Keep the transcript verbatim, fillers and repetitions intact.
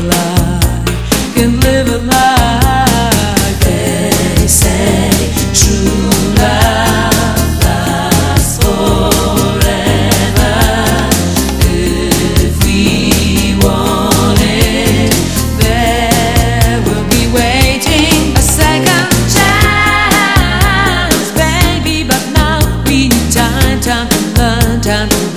life, can live a life. They say true love lasts forever. If we want it, there will be waiting a second chance, baby. But now we need time, time to learn, time to